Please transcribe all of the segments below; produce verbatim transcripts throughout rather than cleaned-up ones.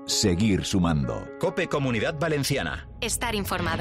Seguir sumando. COPE Comunidad Valenciana. Estar informado.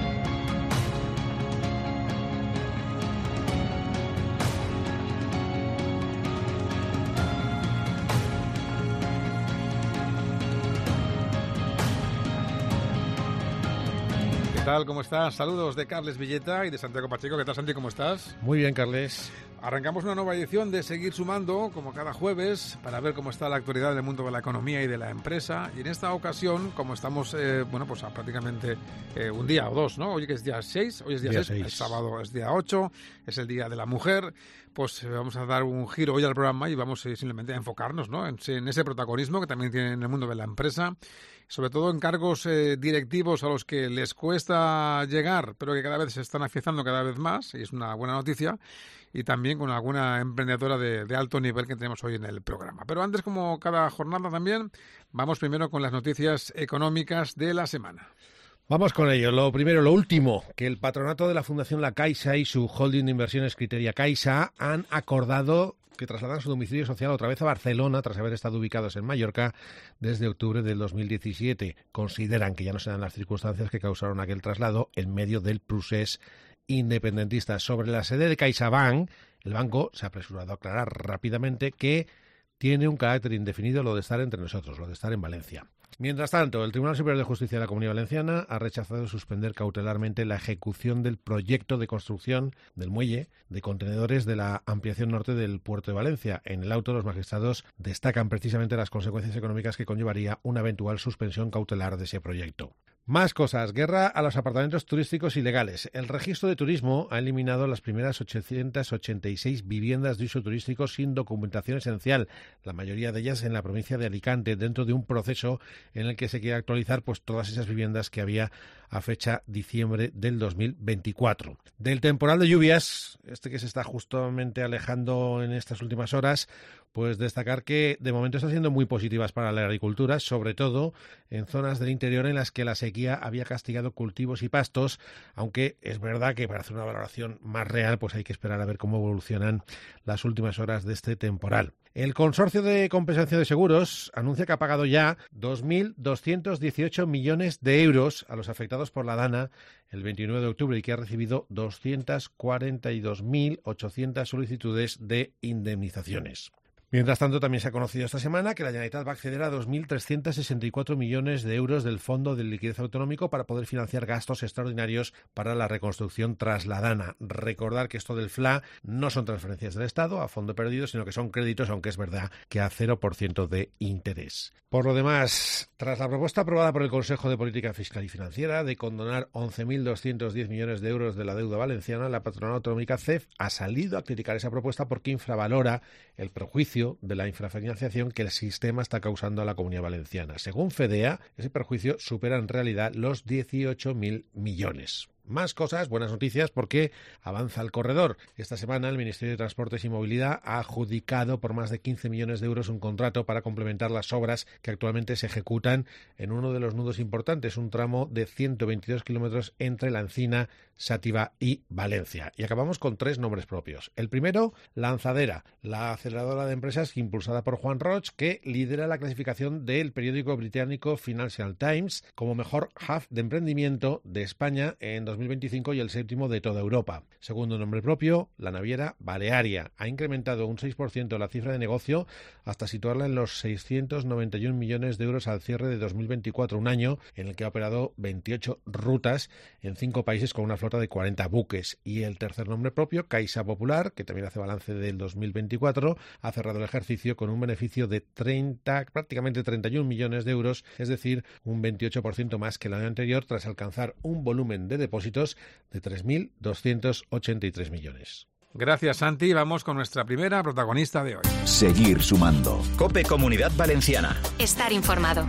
¿Qué tal? ¿Cómo estás? Saludos de Carles Villeta y de Santiago Pacheco. ¿Qué tal, Santi? ¿Cómo estás? Muy bien, Carles. Arrancamos una nueva edición de Seguir Sumando, como cada jueves, para ver cómo está la actualidad del mundo de la economía y de la empresa. Y en esta ocasión, como estamos, eh, bueno, pues a prácticamente eh, un día o dos, ¿no? Hoy que es día seis, hoy es día, día seis, el sábado es día ocho, es el Día de la Mujer. Pues eh, vamos a dar un giro hoy al programa y vamos eh, simplemente a enfocarnos, ¿no? en, en ese protagonismo que también tiene en el mundo de la empresa, sobre todo en cargos eh, directivos a los que les cuesta llegar, pero que cada vez se están afianzando cada vez más, y es una buena noticia, y también con alguna emprendedora de, de alto nivel que tenemos hoy en el programa. Pero antes, como cada jornada también, vamos primero con las noticias económicas de la semana. Vamos con ello. Lo primero, lo último, que el patronato de la Fundación La Caixa y su holding de inversiones Criteria Caixa han acordado que trasladan su domicilio social otra vez a Barcelona tras haber estado ubicados en Mallorca desde octubre del dos mil diecisiete. Consideran que ya no se dan las circunstancias que causaron aquel traslado en medio del procés independentista. Sobre la sede de CaixaBank, el banco se ha apresurado a aclarar rápidamente que tiene un carácter indefinido lo de estar entre nosotros, lo de estar en Valencia. Mientras tanto, el Tribunal Superior de Justicia de la Comunidad Valenciana ha rechazado suspender cautelarmente la ejecución del proyecto de construcción del muelle de contenedores de la ampliación norte del puerto de Valencia. En el auto, los magistrados destacan precisamente las consecuencias económicas que conllevaría una eventual suspensión cautelar de ese proyecto. Más cosas. Guerra a los apartamentos turísticos ilegales. El registro de turismo ha eliminado las primeras ochocientas ochenta y seis viviendas de uso turístico sin documentación esencial, la mayoría de ellas en la provincia de Alicante, dentro de un proceso en el que se quiere actualizar pues todas esas viviendas que había a fecha diciembre del dos mil veinticuatro. Del temporal de lluvias, este que se está justamente alejando en estas últimas horas, pues destacar que de momento están siendo muy positivas para la agricultura, sobre todo en zonas del interior en las que la sequía había castigado cultivos y pastos, aunque es verdad que para hacer una valoración más real pues hay que esperar a ver cómo evolucionan las últimas horas de este temporal. El Consorcio de Compensación de Seguros anuncia que ha pagado ya dos mil doscientos dieciocho millones de euros a los afectados por la DANA el veintinueve de octubre y que ha recibido doscientas cuarenta y dos mil ochocientas solicitudes de indemnizaciones. Mientras tanto, también se ha conocido esta semana que la Generalitat va a acceder a dos mil trescientos sesenta y cuatro millones de euros del Fondo de Liquidez Autonómico para poder financiar gastos extraordinarios para la reconstrucción tras la DANA. Recordar que esto del F L A no son transferencias del Estado a fondo perdido, sino que son créditos, aunque es verdad que a cero por ciento de interés. Por lo demás, tras la propuesta aprobada por el Consejo de Política Fiscal y Financiera de condonar once mil doscientos diez millones de euros de la deuda valenciana, la patronal autonómica C E F ha salido a criticar esa propuesta porque infravalora el perjuicio de la infrafinanciación que el sistema está causando a la Comunidad Valenciana. Según FEDEA, ese perjuicio supera en realidad los dieciocho mil millones. Más cosas, buenas noticias, porque avanza el corredor. Esta semana el Ministerio de Transportes y Movilidad ha adjudicado por más de quince millones de euros un contrato para complementar las obras que actualmente se ejecutan en uno de los nudos importantes, un tramo de ciento veintidós kilómetros entre La Encina, Sátiva y Valencia. Y acabamos con tres nombres propios. El primero, Lanzadera, la aceleradora de empresas impulsada por Juan Roig, que lidera la clasificación del periódico británico Financial Times como mejor hub de emprendimiento de España en dos mil veinticinco y el séptimo de toda Europa. Segundo nombre propio, la naviera Balearia. Ha incrementado un seis por ciento la cifra de negocio hasta situarla en los seiscientos noventa y un millones de euros al cierre de dos mil veinticuatro, un año en el que ha operado veintiocho rutas en cinco países con una flota de cuarenta buques. Y el tercer nombre propio, Caixa Popular, que también hace balance del dos mil veinticuatro, ha cerrado el ejercicio con un beneficio de treinta, prácticamente treinta y un millones de euros, es decir, un veintiocho por ciento más que el año anterior, tras alcanzar un volumen de depósitos de tres mil doscientos ochenta y tres millones. Gracias, Santi. Vamos con nuestra primera protagonista de hoy. Seguir sumando. COPE Comunidad Valenciana. Estar informado.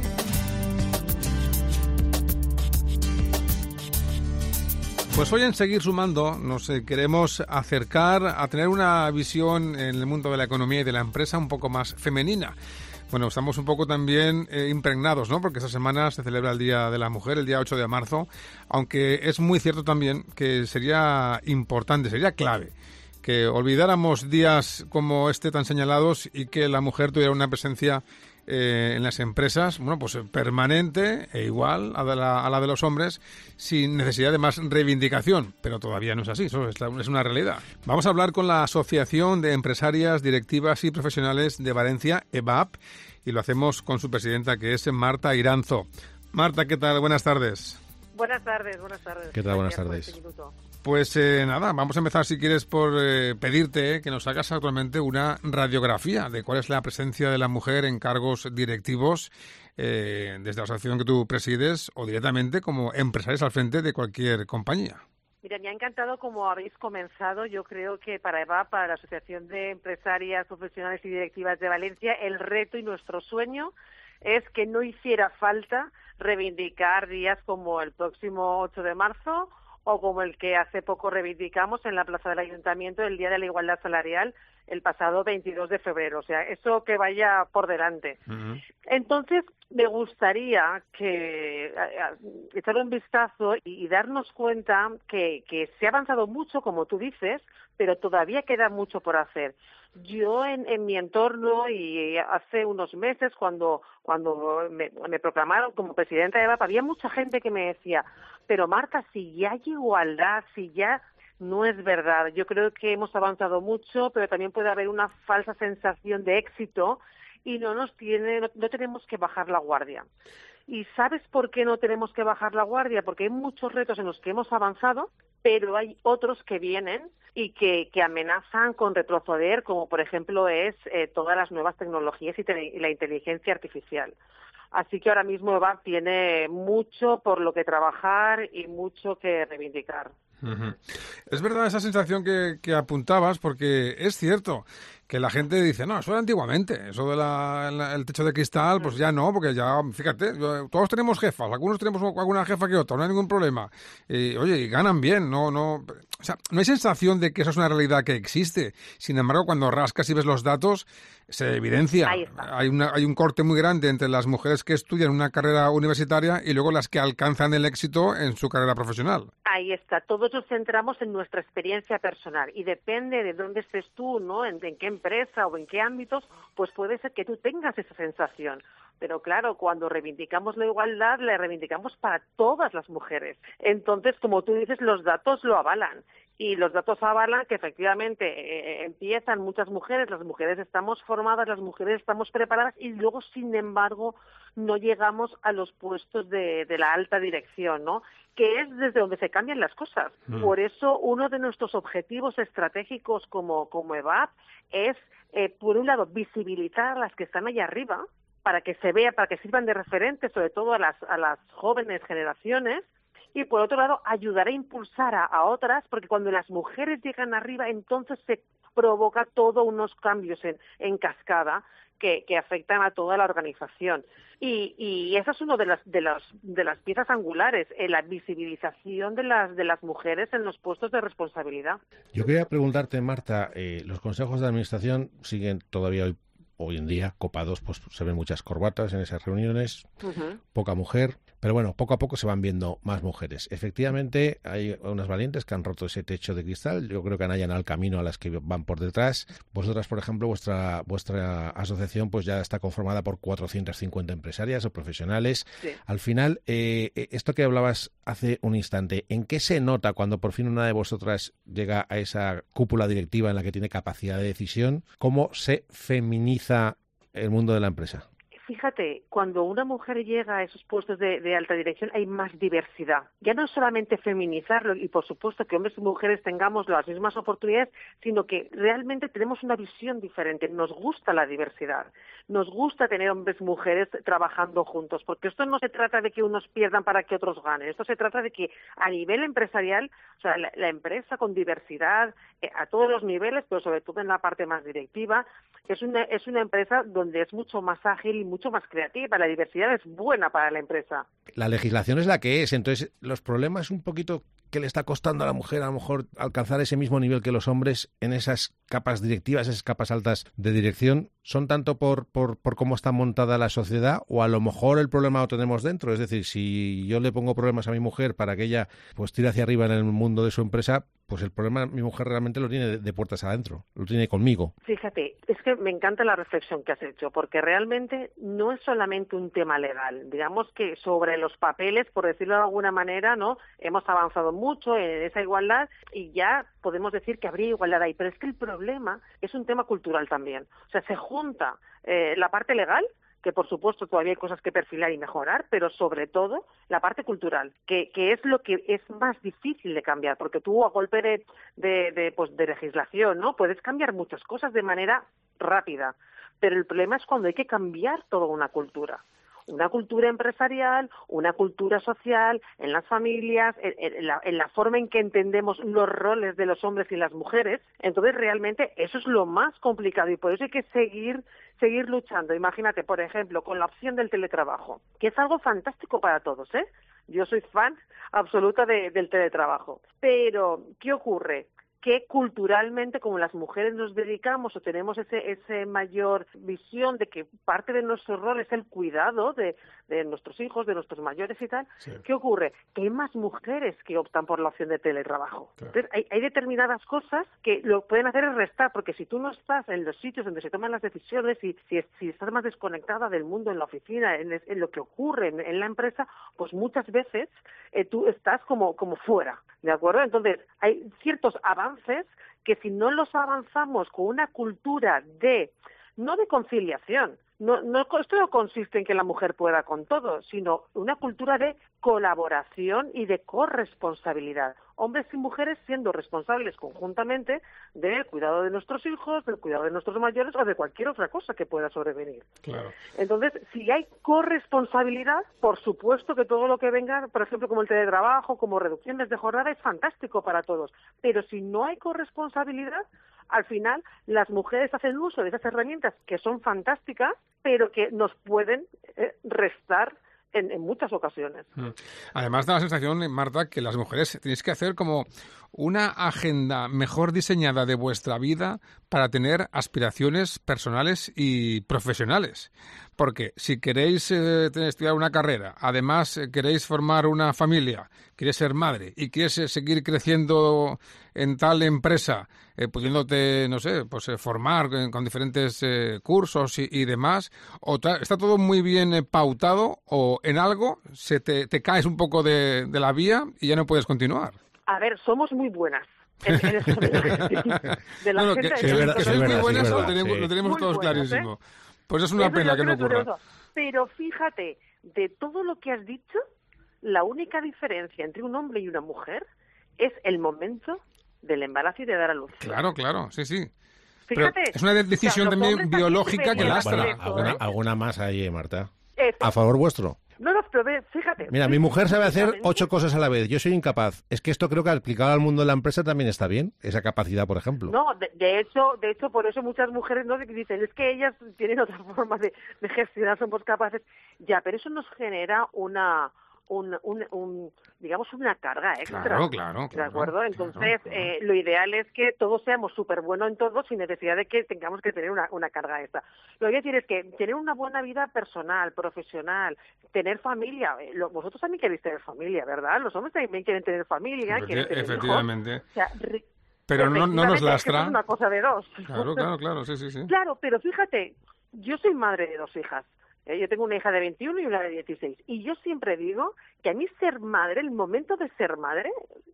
Pues hoy en Seguir Sumando nos eh, queremos acercar a tener una visión en el mundo de la economía y de la empresa un poco más femenina. Bueno, estamos un poco también eh, impregnados, ¿no? Porque esta semana se celebra el Día de la Mujer, el día ocho de marzo, aunque es muy cierto también que sería importante, sería clave que olvidáramos días como este tan señalados y que la mujer tuviera una presencia eh, en las empresas, bueno, pues permanente e igual a, de la, a la de los hombres, sin necesidad de más reivindicación, pero todavía no es así, eso es, es una realidad. Vamos a hablar con la Asociación de Empresarias, Directivas y Profesionales de Valencia, E B A P, y lo hacemos con su presidenta, que es Marta Iranzo. Marta, ¿qué tal? Buenas tardes. Buenas tardes, buenas tardes. ¿Qué tal? Buenas Gracias tardes. por este minuto. Pues eh, nada, vamos a empezar, si quieres, por eh, pedirte eh, que nos hagas actualmente una radiografía de cuál es la presencia de la mujer en cargos directivos eh, desde la asociación que tú presides o directamente como empresarios al frente de cualquier compañía. Mira, me ha encantado como habéis comenzado. Yo creo que para E B A, para la Asociación de Empresarias, Profesionales y Directivas de Valencia, el reto y nuestro sueño es que no hiciera falta reivindicar días como el próximo ocho de marzo o como el que hace poco reivindicamos en la Plaza del Ayuntamiento, el Día de la Igualdad Salarial, el pasado veintidós de febrero. O sea, eso que vaya por delante. Uh-huh. Entonces, me gustaría que a, a, echar un vistazo y, y darnos cuenta que, que se ha avanzado mucho, como tú dices, pero todavía queda mucho por hacer. Yo en, en mi entorno y hace unos meses cuando cuando me, me proclamaron como presidenta de E B A P había mucha gente que me decía, pero Marta, si ya hay igualdad, si ya no es verdad. Yo creo que hemos avanzado mucho, pero también puede haber una falsa sensación de éxito y no nos tiene, no, no tenemos que bajar la guardia. ¿Y sabes por qué no tenemos que bajar la guardia? Porque hay muchos retos en los que hemos avanzado, pero hay otros que vienen y que, que amenazan con retroceder, como por ejemplo es eh, todas las nuevas tecnologías y, te, y la inteligencia artificial. Así que ahora mismo E B A P tiene mucho por lo que trabajar y mucho que reivindicar. Uh-huh. Es verdad esa sensación que, que apuntabas, porque es cierto que la gente dice, no, eso era antiguamente, eso del de techo de cristal, pues ya no, porque ya, fíjate, todos tenemos jefas, algunos tenemos alguna jefa que otra, no hay ningún problema. Y, oye, y ganan bien, no, no, o sea, no hay sensación de que eso es una realidad que existe. Sin embargo, cuando rascas y ves los datos, se evidencia. Hay, una, hay un corte muy grande entre las mujeres que estudian una carrera universitaria y luego las que alcanzan el éxito en su carrera profesional. Ahí está, todos nos centramos en nuestra experiencia personal y depende de dónde estés tú, ¿no? En, en qué empresa o en qué ámbitos, pues puede ser que tú tengas esa sensación. Pero claro, cuando reivindicamos la igualdad, la reivindicamos para todas las mujeres. Entonces, como tú dices, los datos lo avalan. Y los datos avalan que efectivamente eh, empiezan muchas mujeres, las mujeres estamos formadas, las mujeres estamos preparadas y luego, sin embargo, no llegamos a los puestos de, de la alta dirección, ¿no? Que es desde donde se cambian las cosas. Mm. Por eso, uno de nuestros objetivos estratégicos como, como E B A P es, eh, por un lado, visibilizar a las que están allá arriba, para que se vea, para que sirvan de referente, sobre todo a las, a las jóvenes generaciones, y por otro lado, ayudar a impulsar a, a otras, porque cuando las mujeres llegan arriba, entonces se provoca todos unos cambios en, en cascada que, que afectan a toda la organización. Y, y esa es una de las, de las, de las piezas angulares, en la visibilización de las, de las mujeres en los puestos de responsabilidad. Yo quería preguntarte, Marta, eh, los consejos de administración siguen todavía hoy Hoy en día, copados, pues se ven muchas corbatas en esas reuniones, uh-huh. poca mujer, pero bueno, poco a poco se van viendo más mujeres. Efectivamente, hay unas valientes que han roto ese techo de cristal, yo creo que han allanado el camino a las que van por detrás. Vosotras, por ejemplo, vuestra vuestra asociación pues ya está conformada por cuatrocientas cincuenta empresarias o profesionales. Sí. Al final, eh, esto que hablabas hace un instante, ¿en qué se nota cuando por fin una de vosotras llega a esa cúpula directiva en la que tiene capacidad de decisión? ¿Cómo se feminiza el mundo de la empresa? Fíjate, cuando una mujer llega a esos puestos de, de alta dirección hay más diversidad. Ya no es solamente feminizarlo y por supuesto que hombres y mujeres tengamos las mismas oportunidades, sino que realmente tenemos una visión diferente. Nos gusta la diversidad, nos gusta tener hombres y mujeres trabajando juntos, porque esto no se trata de que unos pierdan para que otros ganen, esto se trata de que a nivel empresarial, o sea, la, la empresa con diversidad eh, a todos los niveles, pero sobre todo en la parte más directiva, es una, es una empresa donde es mucho más ágil y mucho más creativa. La diversidad es buena para la empresa. La legislación es la que es, entonces los problemas un poquito que le está costando a la mujer a lo mejor alcanzar ese mismo nivel que los hombres en esas capas directivas, esas capas altas de dirección, son tanto por, por, por cómo está montada la sociedad, o a lo mejor el problema lo tenemos dentro? Es decir, si yo le pongo problemas a mi mujer para que ella pues tire hacia arriba en el mundo de su empresa, pues el problema mi mujer realmente lo tiene de, de puertas adentro, lo tiene conmigo. Fíjate, es que me encanta la reflexión que has hecho, porque realmente no es solamente un tema legal. Digamos que sobre los papeles, por decirlo de alguna manera, ¿no? Hemos avanzado mucho en esa igualdad y ya podemos decir que habría igualdad ahí, pero es que el problema es un tema cultural también. O sea, se junta eh, la parte legal, que por supuesto todavía hay cosas que perfilar y mejorar, pero sobre todo la parte cultural, que, que es lo que es más difícil de cambiar, porque tú a golpe de, de, de, pues de legislación, ¿no? Puedes cambiar muchas cosas de manera rápida, pero el problema es cuando hay que cambiar toda una cultura. Una cultura empresarial, una cultura social, en las familias, en, en, la, en la forma en que entendemos los roles de los hombres y las mujeres. Entonces, realmente, eso es lo más complicado y por eso hay que seguir seguir luchando. Imagínate, por ejemplo, con la opción del teletrabajo, que es algo fantástico para todos, ¿eh? Yo soy fan absoluta de, del teletrabajo. Pero, ¿qué ocurre? Que culturalmente, como las mujeres nos dedicamos o tenemos ese, ese mayor visión de que parte de nuestro rol es el cuidado de, de nuestros hijos, de nuestros mayores y tal, sí. ¿Qué ocurre? Que hay más mujeres que optan por la opción de teletrabajo. Claro. Entonces, hay, hay determinadas cosas que lo pueden hacer es restar, porque si tú no estás en los sitios donde se toman las decisiones y si, si estás más desconectada del mundo en la oficina, en, en lo que ocurre en, en la empresa, pues muchas veces eh, tú estás como, como fuera, ¿de acuerdo? Entonces, hay ciertos avances que si no los avanzamos con una cultura de, no de conciliación, no, no, esto no consiste en que la mujer pueda con todo, sino una cultura de colaboración y de corresponsabilidad. Hombres y mujeres siendo responsables conjuntamente del cuidado de nuestros hijos, del cuidado de nuestros mayores o de cualquier otra cosa que pueda sobrevenir. Claro. Entonces, si hay corresponsabilidad, por supuesto que todo lo que venga, por ejemplo, como el teletrabajo, como reducciones de jornada, es fantástico para todos. Pero si no hay corresponsabilidad, al final las mujeres hacen uso de esas herramientas que son fantásticas, pero que nos pueden eh, restar En, en muchas ocasiones. Además da la sensación, Marta, que las mujeres tenéis que hacer como una agenda mejor diseñada de vuestra vida para tener aspiraciones personales y profesionales. Porque si queréis eh, estudiar una carrera, además eh, queréis formar una familia, quieres ser madre y quieres eh, seguir creciendo en tal empresa, eh, pudiéndote, no sé, pues eh, formar con, con diferentes eh, cursos y, y demás, o ta, está todo muy bien eh, pautado, o en algo se te, te caes un poco de, de la vía y ya no puedes continuar. A ver, somos muy buenas. En, en eso de la, de la no, no, gente, que, de que, que sois muy buenas, sí, lo tenemos, sí. lo tenemos Muy todos buenas, clarísimo. ¿eh? Pues es una eso pena que no ocurra. Eso. Pero fíjate, de todo lo que has dicho, la única diferencia entre un hombre y una mujer es el momento del embarazo y de dar a luz. Claro, claro, sí, sí. Fíjate, pero es una decisión o sea, también biológica que lastra. Bueno, alguna, alguna más ahí, Marta. Eso. A favor vuestro. No, no, pero ve, fíjate. Mira, mi mujer sabe hacer ocho cosas a la vez. Yo soy incapaz. Es que esto creo que aplicado al mundo de la empresa también está bien, esa capacidad, por ejemplo. No, de, de hecho, de hecho, por eso muchas mujeres no dicen, es que ellas tienen otra forma de, de gestionar, somos capaces. Ya, pero eso nos genera una... Un, un, un, digamos, una carga extra. Claro, claro, claro. ¿De acuerdo? Entonces, claro, claro. Eh, lo ideal es que todos seamos súper buenos en todo sin necesidad de que tengamos que tener una, una carga extra. Lo que quiero decir es que tener una buena vida personal, profesional, tener familia. Eh, lo, vosotros también queréis tener familia, ¿verdad? Los hombres también quieren tener familia, Efecti- quieren tener efectivamente. hijos. O sea, ri- pero no, no nos lastra. Es, que es una cosa de dos. Claro, claro, claro, sí, sí, sí. Claro, pero fíjate, yo soy madre de dos hijas. Eh, yo tengo una hija de veintiuno y una de dieciséis. Y yo siempre digo que a mí ser madre, el momento de ser madre,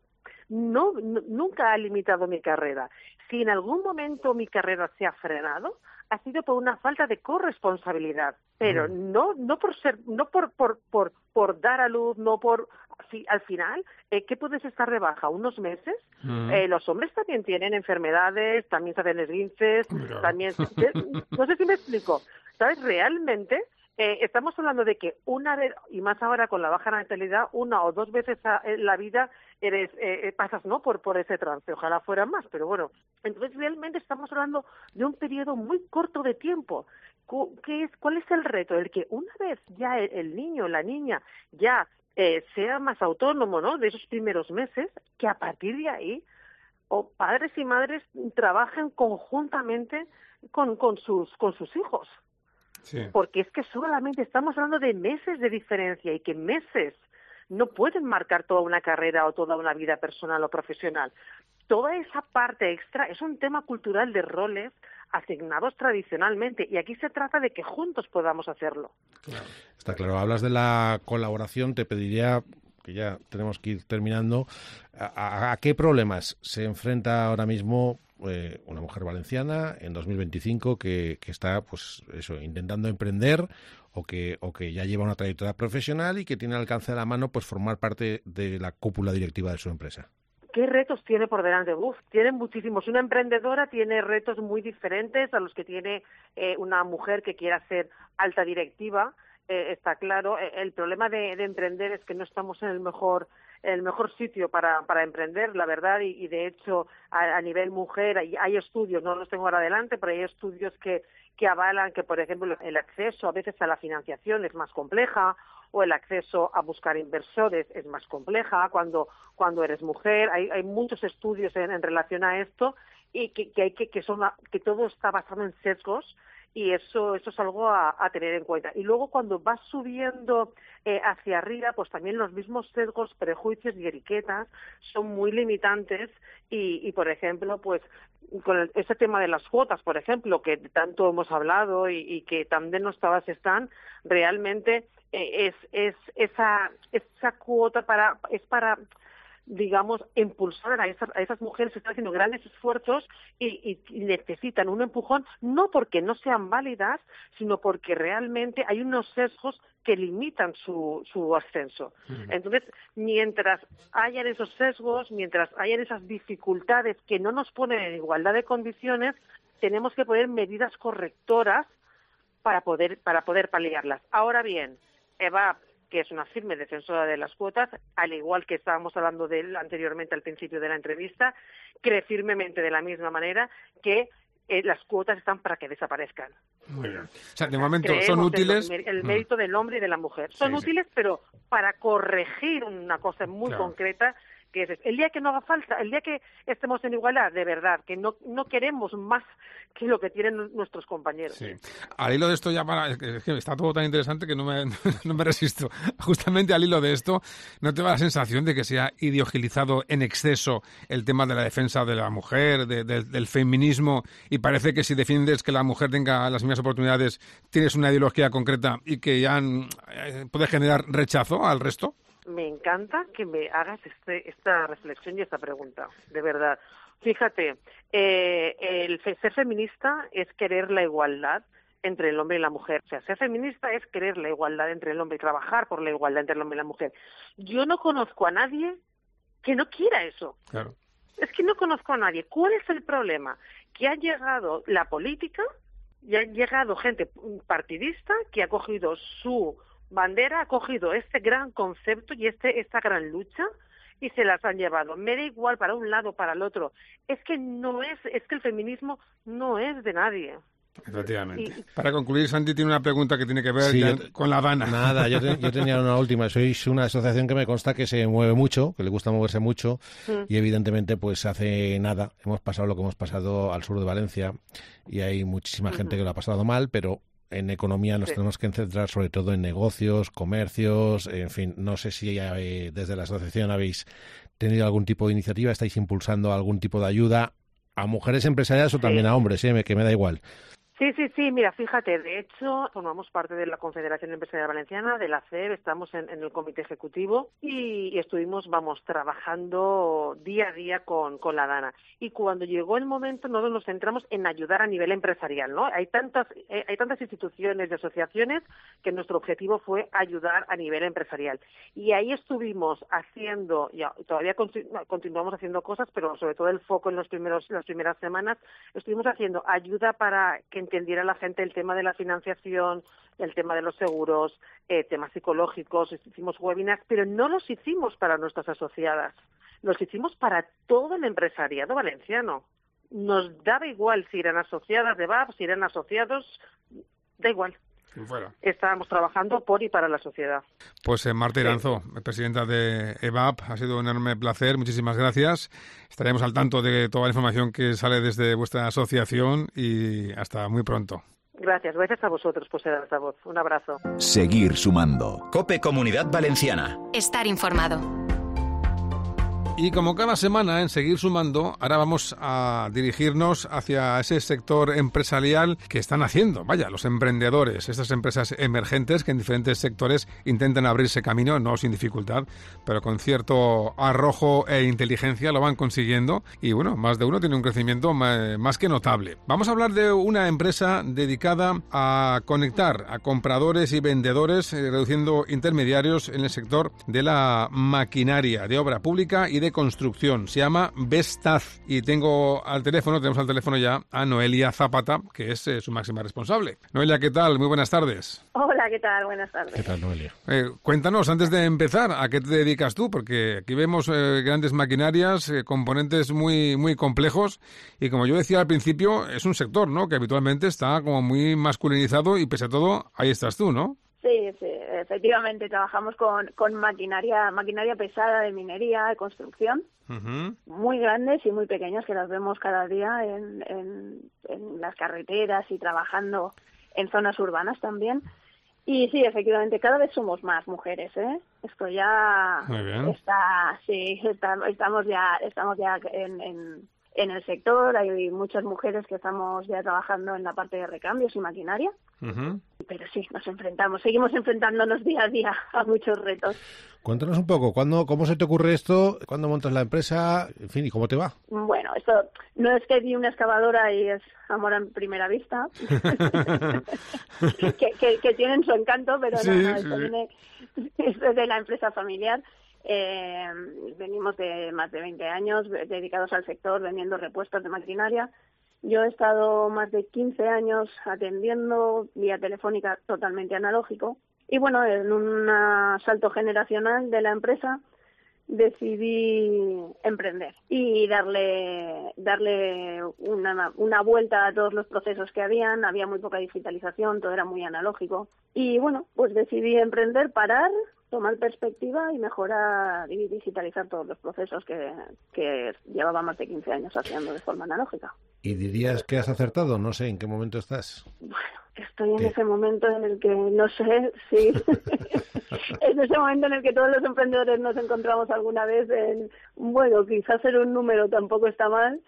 no, no nunca ha limitado mi carrera. Si en algún momento mi carrera se ha frenado, ha sido por una falta de corresponsabilidad, pero mm. no no por ser no por por por por dar a luz, no por si, al final eh, ¿qué puedes estar de baja? ¿Unos meses? Mm. Eh, los hombres también tienen enfermedades, también se hacen esguinces, no. también no sé si me explico, ¿sabes? Realmente Eh, estamos hablando de que una vez, y más ahora con la baja natalidad, una o dos veces a, en la vida eres eh, pasas no por por ese trance, ojalá fuera más, pero bueno, entonces realmente estamos hablando de un periodo muy corto de tiempo. ¿Qué es, ¿Cuál es el reto? El que una vez ya el, el niño, la niña, ya eh, sea más autónomo, ¿no?, de esos primeros meses, que a partir de ahí o padres y madres trabajen conjuntamente con, con sus con sus hijos. Sí. Porque es que solamente estamos hablando de meses de diferencia y que meses no pueden marcar toda una carrera o toda una vida personal o profesional. Toda esa parte extra es un tema cultural de roles asignados tradicionalmente y aquí se trata de que juntos podamos hacerlo. Claro. Está claro. Hablas de la colaboración, te pediría, que ya tenemos que ir terminando, ¿a, a qué problemas se enfrenta ahora mismo eh, una mujer valenciana en dos mil veinticinco que, que está, pues eso, intentando emprender o que o que ya lleva una trayectoria profesional y que tiene al alcance de la mano pues formar parte de la cúpula directiva de su empresa? ¿Qué retos tiene por delante? Uf, tiene muchísimos. Una emprendedora tiene retos muy diferentes a los que tiene eh, una mujer que quiera ser alta directiva. Eh, está claro. Eh, el problema de, de emprender es que no estamos en el mejor el mejor sitio para, para emprender, la verdad, y, y de hecho a, a nivel mujer hay, hay estudios, no los tengo ahora adelante, pero hay estudios que, que avalan que, por ejemplo, el acceso a veces a la financiación es más compleja o el acceso a buscar inversores es más compleja cuando cuando eres mujer. Hay, hay muchos estudios en, en relación a esto y que, que, hay que, que, son, que todo está basado en sesgos. Y eso eso es algo a, a tener en cuenta. Y luego cuando vas subiendo eh, hacia arriba, pues también los mismos sesgos, prejuicios y etiquetas son muy limitantes y, y por ejemplo, pues con el, ese tema de las cuotas, por ejemplo, que tanto hemos hablado y, y que tan denostadas están, realmente eh, es es esa esa cuota para es para digamos, impulsar a esas, a esas mujeres que están haciendo grandes esfuerzos y, y necesitan un empujón, no porque no sean válidas, sino porque realmente hay unos sesgos que limitan su, su ascenso. Uh-huh. Entonces, mientras hayan esos sesgos, mientras hayan esas dificultades que no nos ponen en igualdad de condiciones, tenemos que poner medidas correctoras para poder, para poder paliarlas. Ahora bien, Eva, que es una firme defensora de las cuotas, al igual que estábamos hablando de él anteriormente al principio de la entrevista, cree firmemente de la misma manera que eh, las cuotas están para que desaparezcan. Muy bien. O sea, de momento Creemos son útiles. El, el mérito del hombre y de la mujer. Son sí, útiles, sí. pero para corregir una cosa muy claro. concreta, que es el día que no haga falta, el día que estemos en igualdad, de verdad, que no no queremos más que lo que tienen nuestros compañeros. Sí. Al hilo de esto ya para, es que, es que está todo tan interesante que no me, no me resisto. Justamente al hilo de esto, ¿no te da la sensación de que se ha ideologizado en exceso el tema de la defensa de la mujer, de, de, del feminismo, y parece que si defiendes que la mujer tenga las mismas oportunidades, tienes una ideología concreta y que ya eh, puede generar rechazo al resto? Me encanta que me hagas este, esta reflexión y esta pregunta, de verdad. Fíjate, eh, el ser feminista es querer la igualdad entre el hombre y la mujer. O sea, ser feminista es querer la igualdad entre el hombre y trabajar por la igualdad entre el hombre y la mujer. Yo no conozco a nadie que no quiera eso. Claro. Es que no conozco a nadie. ¿Cuál es el problema? Que ha llegado la política y ha llegado gente partidista que ha cogido su bandera, ha cogido este gran concepto y este esta gran lucha y se las han llevado. Me da igual para un lado o para el otro. Es que no es, es que el feminismo no es de nadie. Efectivamente. Y, para concluir, Santi tiene una pregunta que tiene que ver sí, ya yo, con la Dana. Nada, yo, te, yo tenía una última. Sois una asociación que me consta que se mueve mucho, que le gusta moverse mucho mm. y evidentemente pues hace nada hemos pasado lo que hemos pasado al sur de Valencia y hay muchísima gente mm-hmm. que lo ha pasado mal, pero en economía nos sí. tenemos que centrar sobre todo en negocios, comercios, en fin, no sé si eh, desde la asociación habéis tenido algún tipo de iniciativa, estáis impulsando algún tipo de ayuda a mujeres empresariales o también sí. a hombres, ¿eh? que me da igual. Sí, sí, sí, mira, fíjate, de hecho, formamos parte de la Confederación Empresarial Valenciana, de la C E B, estamos en, en el comité ejecutivo y, y estuvimos, vamos, trabajando día a día con, con la Dana. Y cuando llegó el momento, nosotros nos centramos en ayudar a nivel empresarial, ¿no? Hay tantas, eh, hay tantas instituciones y asociaciones que nuestro objetivo fue ayudar a nivel empresarial. Y ahí estuvimos haciendo, y todavía continu- continuamos haciendo cosas, pero sobre todo el foco en los primeros, las primeras semanas, estuvimos haciendo ayuda para que entendiera la gente el tema de la financiación, el tema de los seguros, eh, temas psicológicos, hicimos webinars, pero no los hicimos para nuestras asociadas, los hicimos para todo el empresariado valenciano. Nos daba igual si eran asociadas de V A P, si eran asociados, da igual. Fuera. estábamos trabajando por y para la sociedad. Pues eh, Marta Iranzo, presidenta de E V A P, ha sido un enorme placer, muchísimas gracias. Estaremos al tanto de toda la información que sale desde vuestra asociación y hasta muy pronto. Gracias, gracias a vosotros por ser altavoz. Un abrazo. Seguir sumando. COPE Comunidad Valenciana. Estar informado. Y como cada semana en Seguir Sumando, ahora vamos a dirigirnos hacia ese sector empresarial que están haciendo, vaya, los emprendedores, estas empresas emergentes que en diferentes sectores intentan abrirse camino, no sin dificultad, pero con cierto arrojo e inteligencia lo van consiguiendo y bueno, más de uno tiene un crecimiento más que notable. Vamos a hablar de una empresa dedicada a conectar a compradores y vendedores, eh, reduciendo intermediarios en el sector de la maquinaria, de obra pública y de construcción. Se llama Vestaz y tengo al teléfono, tenemos al teléfono ya a Noelia Zapata, que es eh, su máxima responsable. Noelia, ¿qué tal? Muy buenas tardes. Hola, ¿qué tal? Buenas tardes. ¿Qué tal, Noelia? Eh, cuéntanos, antes de empezar, ¿a qué te dedicas tú? Porque aquí vemos eh, grandes maquinarias, eh, componentes muy, muy complejos y como yo decía al principio, es un sector, ¿no?, que habitualmente está como muy masculinizado y pese a todo, ahí estás tú, ¿no? Sí, sí, efectivamente trabajamos con, con maquinaria, maquinaria pesada de minería, de construcción, Uh-huh. muy grandes y muy pequeñas que las vemos cada día en, en, en las carreteras y trabajando en zonas urbanas también. Y sí, efectivamente, cada vez somos más mujeres, ¿eh? Esto ya Muy bien. está, sí, está, estamos ya, estamos ya en, en, en el sector. Hay muchas mujeres que estamos ya trabajando en la parte de recambios y maquinaria. Uh-huh. Pero sí, nos enfrentamos, seguimos enfrentándonos día a día a muchos retos. Cuéntanos un poco, ¿cuándo, ¿cómo se te ocurre esto? ¿Cuándo montas la empresa? En fin, ¿y cómo te va? Bueno, esto no es que vi una excavadora y es amor a primera vista, que, que, que tienen su encanto, pero Sí, no, no, sí, esto sí. viene esto es de la empresa familiar. Eh, venimos de más de veinte años dedicados al sector, vendiendo repuestos de maquinaria. Yo he estado más de quince años atendiendo vía telefónica totalmente analógico y bueno, en un salto generacional de la empresa decidí emprender y darle darle una, una vuelta a todos los procesos que habían. Había muy poca digitalización, todo era muy analógico y bueno, pues decidí emprender, parar, tomar perspectiva y mejorar y digitalizar todos los procesos que, que llevaba más de quince años haciendo de forma analógica. ¿Y dirías que has acertado? No sé, ¿en qué momento estás? Bueno, estoy en ¿Qué? ese momento en el que no sé si... en ese momento en el que todos los emprendedores nos encontramos alguna vez en... Bueno, quizás ser un número tampoco está mal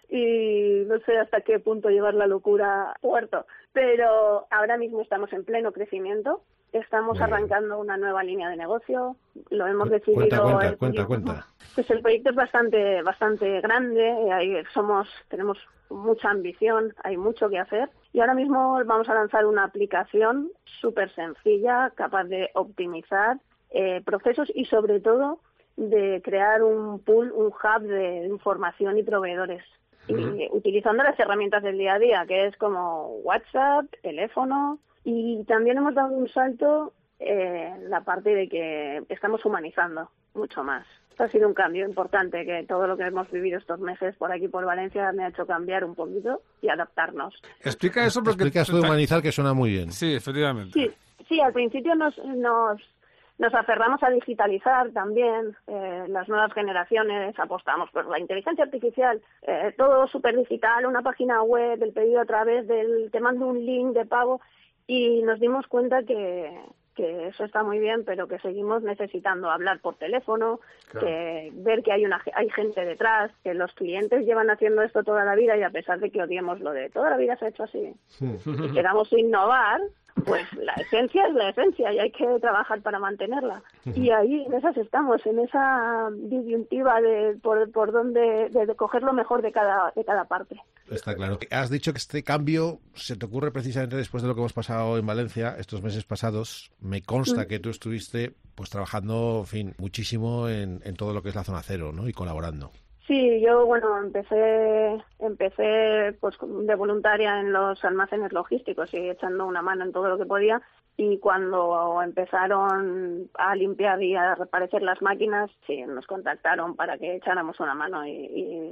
y no sé hasta qué punto llevar la locura a puerto. Pero ahora mismo estamos en pleno crecimiento. Estamos Muy bien. arrancando una nueva línea de negocio. Lo hemos Cu- decidido... Cuenta, cuenta, el- cuenta, cuenta. Pues el proyecto es bastante bastante grande, eh, ahí somos tenemos mucha ambición, hay mucho que hacer y ahora mismo vamos a lanzar una aplicación súper sencilla, capaz de optimizar eh, procesos y sobre todo de crear un pool, un hub de información y proveedores. Y utilizando las herramientas del día a día, que es como WhatsApp, teléfono, y también hemos dado un salto eh, en la parte de que estamos humanizando mucho más. Esto ha sido un cambio importante, que todo lo que hemos vivido estos meses por aquí, por Valencia, me ha hecho cambiar un poquito y adaptarnos. Explica eso porque... Explica esto de humanizar, que suena muy bien. Sí, efectivamente. Sí, sí, al principio nos... nos Nos aferramos a digitalizar también, eh, las nuevas generaciones apostamos por la inteligencia artificial, eh, todo súper digital, una página web, el pedido a través del, te mando un link de pago y nos dimos cuenta que, que eso está muy bien, pero que seguimos necesitando hablar por teléfono, Claro. que ver que hay una hay gente detrás, que los clientes llevan haciendo esto toda la vida y a pesar de que odiemos lo de toda la vida se ha hecho así y queramos innovar, pues la esencia es la esencia y hay que trabajar para mantenerla. Y ahí en esas estamos, en esa disyuntiva de por, por dónde de, de coger lo mejor de cada de cada parte. Está claro. Has dicho que este cambio se te ocurre precisamente después de lo que hemos pasado en Valencia estos meses pasados. Me consta Mm. que tú estuviste pues trabajando, en fin, muchísimo en, en todo lo que es la zona cero, ¿no? Y colaborando. Sí, yo bueno empecé empecé pues de voluntaria en los almacenes logísticos y echando una mano en todo lo que podía y cuando empezaron a limpiar y a reaparecer las máquinas, sí, nos contactaron para que echáramos una mano y, y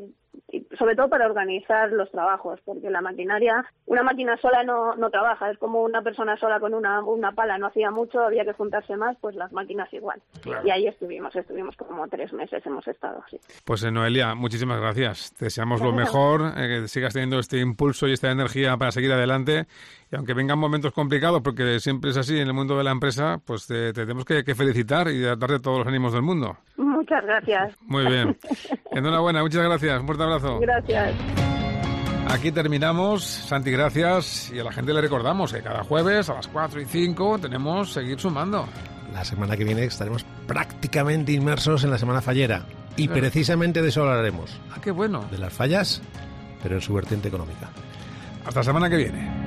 y sobre todo para organizar los trabajos, porque la maquinaria, una máquina sola no, no trabaja, es como una persona sola con una, una pala, no hacía mucho, había que juntarse más, pues las máquinas igual. Claro. Y ahí estuvimos, estuvimos como tres meses, hemos estado así. Pues eh, Noelia, muchísimas gracias. Te deseamos lo mejor, eh, que sigas teniendo este impulso y esta energía para seguir adelante. Y aunque vengan momentos complicados, porque siempre es así en el mundo de la empresa, pues te, te tenemos que, que felicitar y darte todos los ánimos del mundo. Muchas gracias. Muy bien. Enhorabuena, muchas gracias. Un fuerte abrazo. Gracias. Aquí terminamos. Santi, gracias. Y a la gente le recordamos que cada jueves a las cuatro y cinco tenemos Seguir Sumando. La semana que viene estaremos prácticamente inmersos en la Semana Fallera. Y claro, precisamente de eso hablaremos. Ah, qué bueno. De las fallas, pero en su vertiente económica. Hasta la semana que viene.